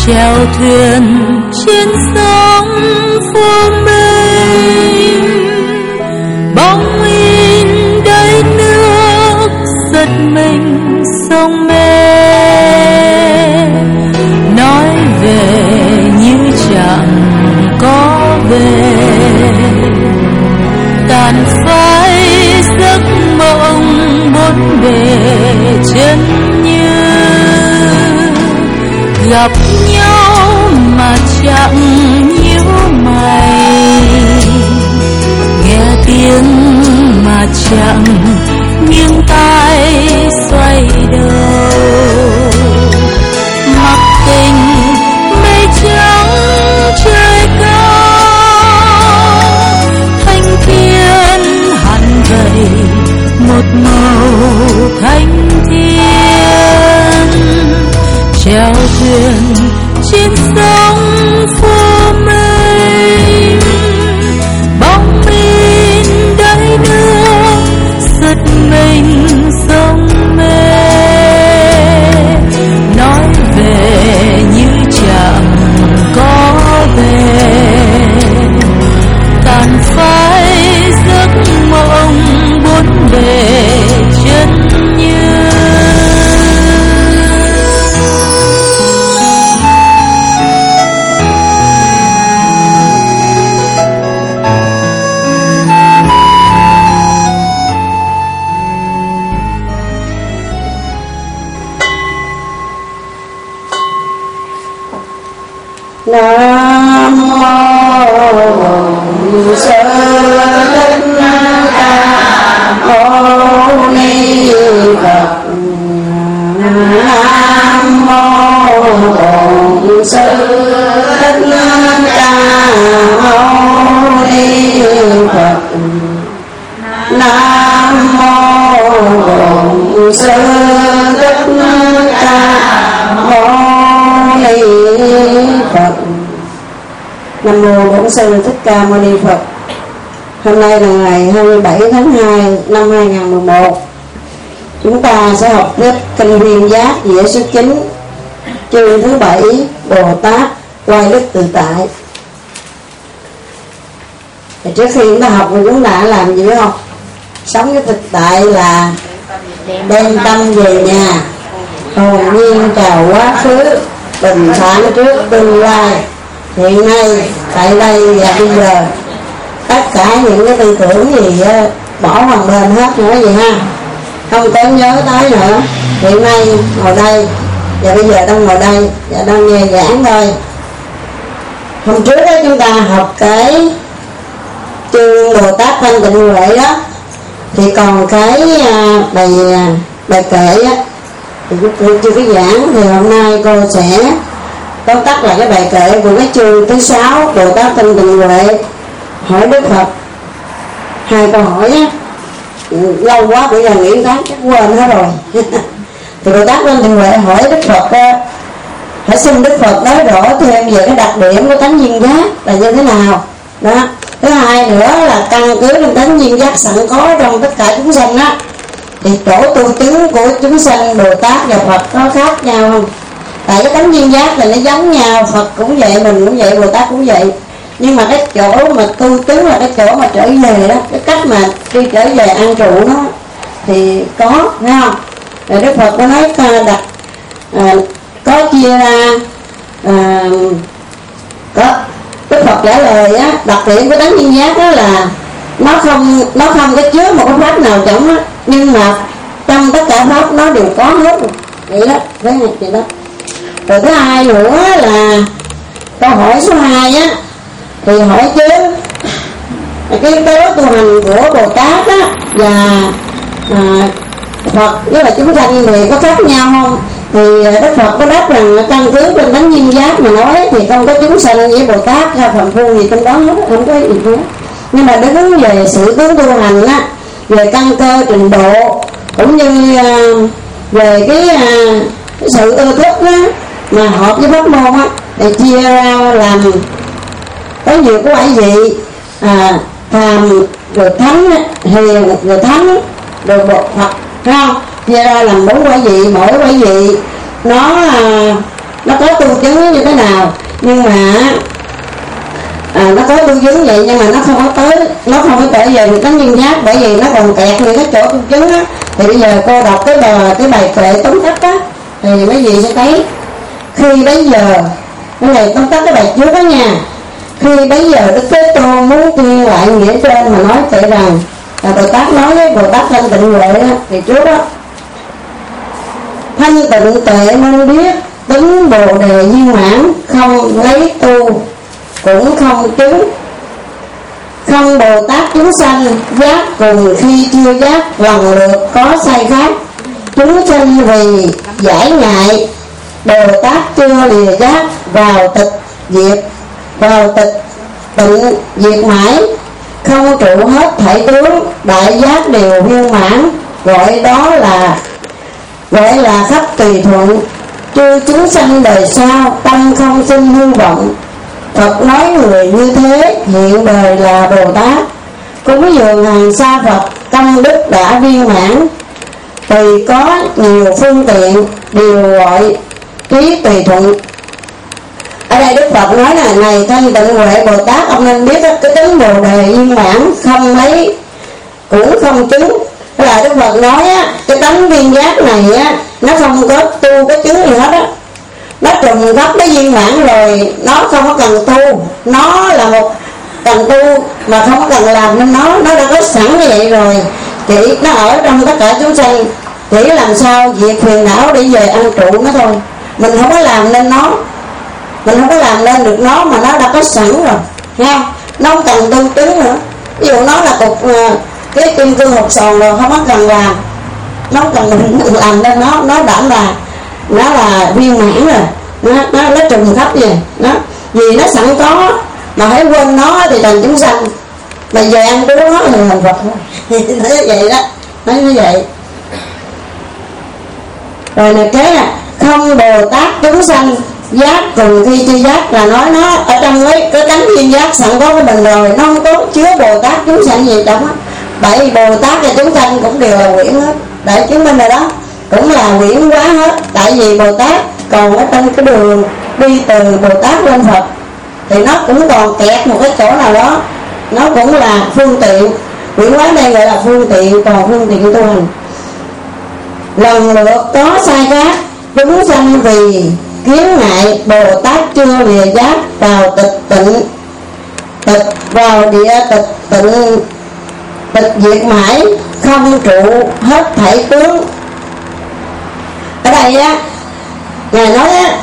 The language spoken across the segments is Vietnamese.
chèo thuyền trên sông phương mênh, bóng in đầy nước giật mình sông mê, nói về như chẳng có về, tàn phai giấc mộng bốn bề chân như gặp nhau mà chẳng nhíu mày, nghe tiếng mà chẳng nghiêng tai xoay đầu, mặc tình mây trắng trời cao, thanh thiên hằn gầy một màu thanh thiên, chèo thuyền trên sông phương mênh, bóng in đầy nước giật mình sông mê, nói về như chẳng có về, tàn phai giấc mộng bốn bề chân như. Nam mô Sư Thích Ca Mâu Ni Phật. Nam mô Sư Thích Ca Mâu Ni Phật. Nam mô Sư Thích Ca Mâu Ni Phật. Nam mô Bổn Sư Thích Ca Mâu Ni Phật. Hôm nay là ngày 27 tháng 2 năm 2011. Chúng ta sẽ học tiếp Kinh Viên Giác Dĩa số 9, chương thứ 7, Bồ Tát Quay Đức Tự Tại. Thì trước khi chúng ta học thì chúng ta đã làm gì biết không? Sống với thực tại là đem tâm về nhà, hồn nhiên chào quá khứ, bình thản trước tương lai, hiện nay tại đây và bây giờ. Tất cả những cái tư tưởng gì bỏ hoàn bên hết nữa gì ha, không có nhớ tới nữa. Hiện nay ngồi đây và bây giờ đang ngồi đây và đang nghe giảng thôi. Hôm trước đó chúng ta học cái chương Bồ Tát Thanh Tịnh Huệ đó, thì còn cái bài kệ á thì chưa có giảng, thì hôm nay cô sẽ tóm tắt là cái bài kệ của cái chương thứ 6 Bồ Tát Thanh Tịnh Huệ hỏi Đức Phật 2 câu hỏi á. Lâu quá bây giờ nghĩ tháng chắc quên hết rồi. Thì Bồ Tát Thanh Tịnh Huệ hỏi Đức Phật, hãy xin Đức Phật nói rõ thêm về cái đặc điểm của tánh duyên giác là như thế nào đó. Thứ hai nữa là căn cứ trên tánh duyên giác sẵn có trong tất cả chúng sanh á, thì chỗ tu chứng của chúng sanh Bồ Tát và Phật có khác nhau không? Tại cái tánh duyên giác là nó giống nhau, Phật cũng vậy, mình cũng vậy, Bồ Tát cũng vậy. Nhưng mà cái chỗ mà tu chứng là cái chỗ mà trở về đó, cái cách mà đi trở về an trụ nó thì có, thấy không? Rồi Đức Phật có nói có chia ra, có Đức Phật trả lời á, đặc điểm của tánh duyên giác đó là nó không có chứa một cái pháp nào trong á, nhưng mà trong tất cả pháp nó đều có hết rồi. Vậy đó, thấy không? Vậy đó. Rồi thứ hai nữa là câu hỏi số 2 á, thì hỏi chứ cái tố tu hành của Bồ Tát á và Phật với là chúng sanh thì có khác nhau không? Thì Đức Phật có đáp rằng căn cứ trên tánh duyên giác mà nói thì không có chúng sanh với Bồ Tát hay Phạm Phu gì trong đó hết, không có gì hết. Nhưng mà đứng về sự tướng tu hành á, về căn cơ trình độ cũng như về cái sự ưa thích á, mà hợp với pháp môn á, thì chia ra làm có nhiều cái quả vị, phàm rồi thánh, hiền rồi thánh rồi Phật, phải không? Chia ra làm 4 quả vị, mỗi quả vị nó nó có tu chứng như thế nào, nhưng mà nó có tu chứng vậy nhưng mà nó không có trở về được tánh duyên giác, bởi vì nó còn kẹt những cái chỗ tu chứng á. Thì bây giờ cô đọc cái bài kệ tóm tắt á thì mấy vị sẽ thấy khi bấy giờ, cái này tóm tắt cái bài trước đó nha. Khi bấy giờ Đức Thế Tôn muốn tuyên lại nghĩa trên mà nói kể rằng là Bồ Tát nói với Bồ Tát Thanh Tịnh Huệ đó, thì trước đó thanh tịnh tuệ nên biết tính Bồ Đề viên mãn, không lấy tu cũng không chứng, không Bồ Tát chúng sanh giác cùng khi chưa giác, lần lượt có sai khác. Chúng sanh vì giải ngại Bồ Tát chưa lìa giác, vào tịch tịnh diệt mãi, không trụ hết thảy tướng, đại giác đều viên mãn, gọi là khắp tùy thuận. Chư chúng sanh đời sau tâm không sinh hư vọng, Phật nói người như thế hiện đời là Bồ Tát. Cúng dường hàng sa Phật tâm đức đã viên mãn, tùy có nhiều phương tiện đều gọi trí tùy thuận. Ở đây Đức Phật nói là này Thanh Tịnh Huệ Bồ Tát, ông nên biết cái tính Bồ Đề viên mãn, không lấy cũng không chứng. Tức là Đức Phật nói á, cái tánh viên giác này á, nó không có tu cái chứng gì hết á, nó trùng gốc nó viên mãn rồi, nó không có cần tu, nó là một cần tu mà không có cần làm, nên nó đã có sẵn như vậy rồi. Chỉ nó ở trong tất cả chúng sanh, chỉ làm sao diệt phiền não để về ăn trụ nó thôi. Mình không có làm nên nó, mình không có làm nên được nó, mà nó đã có sẵn rồi, nghe không? Nó không cần tu chứng nữa. Ví dụ nó là cục cái kim cương hột sòn rồi, không có cần làm, nó không cần mình làm nên nó đã là nó là viên mãn rồi, nó trùng khắp gì nó, vì nó sẵn có, mà hãy quên nó thì thành chúng sanh, mà về ăn của nó thì thành Phật thôi. Nói vậy đó, nói như vậy. Rồi này kế là không Bồ Tát chúng sanh giác cùng khi chưa giác, là nói nó ở trong cái tánh duyên giác sẵn có của mình rồi, nó không có chứa Bồ Tát chúng sanh gì trong á. Bởi vì Bồ Tát và chúng sanh cũng đều là quyển hết, để chứng minh rồi đó, cũng là quyển hóa hết. Tại vì Bồ Tát còn ở trong cái đường đi từ Bồ Tát lên Phật thì nó cũng còn kẹt một cái chỗ nào đó, nó cũng là phương tiện. Quyển hóa đây gọi là phương tiện, còn phương tiện tu hành. Lần lượt có sai khác, chúng sanh vì kiến ngại Bồ Tát chưa lìa giác, vào vào địa tịch diệt mãi, không trụ hết thảy tướng. Ở đây á, Ngài nói á,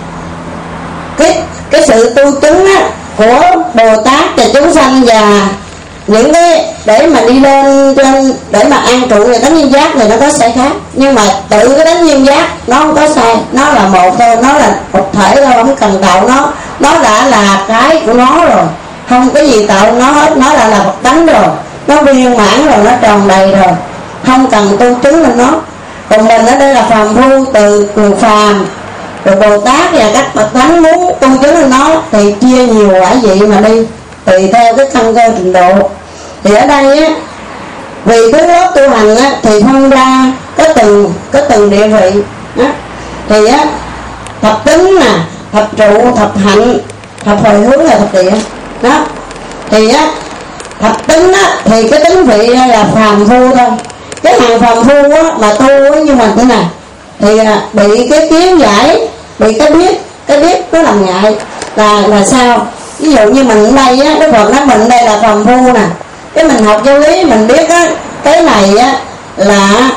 cái sự tu chứng á của Bồ Tát và chúng sanh và những cái để mà đi lên trên để mà an trụ về tánh duyên giác này nó có sai khác, nhưng mà tự cái tánh duyên giác nó không có sai, nó là một thôi, nó là một thể thôi, không cần tạo nó đã là cái của nó rồi, không có gì tạo nó hết, nó đã là Phật tánh rồi, nó viên mãn rồi, nó tròn đầy rồi, không cần tu chứng lên nó. Còn mình ở đây là phàm phu, từ người phàm rồi Bồ Tát và các bậc thánh muốn tu chứng lên nó thì chia nhiều quả vị mà đi, tùy theo cái căn cơ trình độ. Thì ở đây á, vì cái lớp tu hành á thì phân ra có từng địa vị á. Thì á, thập tính nè, thập trụ, thập hạnh, thập hồi hướng là thập địa đó. Thì á, thập tính á thì cái tính vị là phàm phu thôi. Cái hàng phàm phu á mà tu á như mình thế này thì bị cái kiến giải, bị cái biết nó làm ngại là sao? Ví dụ như mình ở đây á, cái Phật nói mình ở đây là phàm phu nè, cái mình học giáo lý mình biết á, cái này á là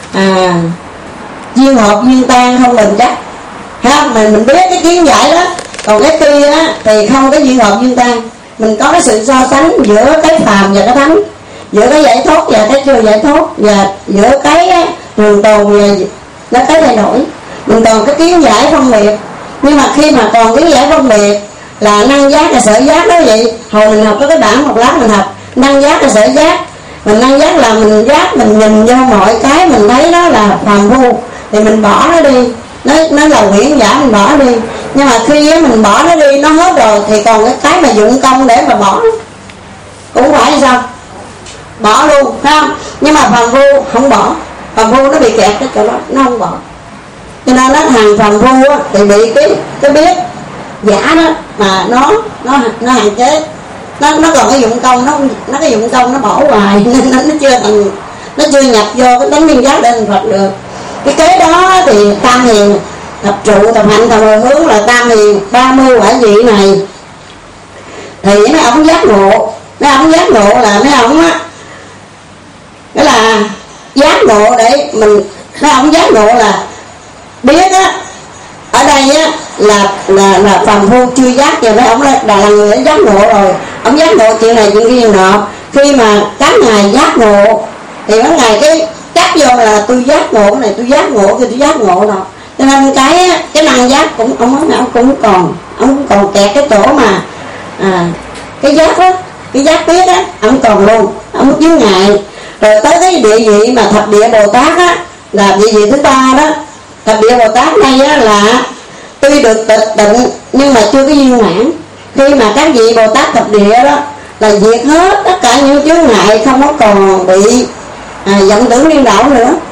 duyên hợp duyên tan không bền chắc ha, mình biết cái kiến giải đó. Còn cái kia á thì không có duyên hợp duyên tan, mình có cái sự so sánh giữa cái phàm và cái thánh, giữa cái giải thoát và cái chưa giải thoát, và giữa cái trường tồn và cái thay đổi. Mình còn cái kiến giải phân biệt, nhưng mà khi mà còn kiến giải phân biệt là năng giác là sở giác đó. Vậy hồi mình học có cái bản một lát mình học năng giác là sở giác, mình năng giác là mình giác, mình nhìn vô mọi cái mình thấy đó là phàm phu thì mình bỏ nó đi, nó là quyển giả mình bỏ đi. Nhưng mà khi mình bỏ nó đi, nó hết rồi thì còn cái mà dụng công để mà bỏ cũng phải sao, bỏ luôn phải không? Nhưng mà phàm phu không bỏ, phàm phu nó bị kẹt cái chỗ đó, nó không bỏ. Cho nên nó thằng phàm phu á, thì bị cái biết giả đó mà nó hạn chế, nó còn cái dụng công, nó cái dụng công nó bỏ hoài nên nó chưa nhập vô cái tánh nguyên giác để thành Phật được. Cái kế đó thì tam hiền thập trụ thập hạnh thập hồi hướng là tam hiền 30 quả vị này thì mấy ông giác ngộ. Mấy ông giác ngộ là mấy ông á, nghĩa là giác ngộ để mình, mấy ông giác ngộ là biết á, ở đây á là phàm phu chưa giác, và mấy ông là người đã giác ngộ rồi. Ông giác ngộ chuyện này chuyện kia nọ. Khi mà các ngài giác ngộ thì các ngài cái cắt vô là tôi giác ngộ cái này, tôi giác ngộ cái tôi giác ngộ rồi. Cho nên cái năng giác cũng ông cũng còn kẹt cái chỗ mà cái giác á, cái giác biết á, ông còn luôn, ông chướng ngại. Rồi tới cái địa vị mà thập địa Bồ Tát á, là địa vị thứ ba đó. Thập địa Bồ Tát này á là tuy được tịnh nhưng mà chưa có viên mãn. Khi mà các vị Bồ Tát thập địa đó là diệt hết tất cả những chướng ngại, không có còn bị vọng tưởng điên đảo nữa.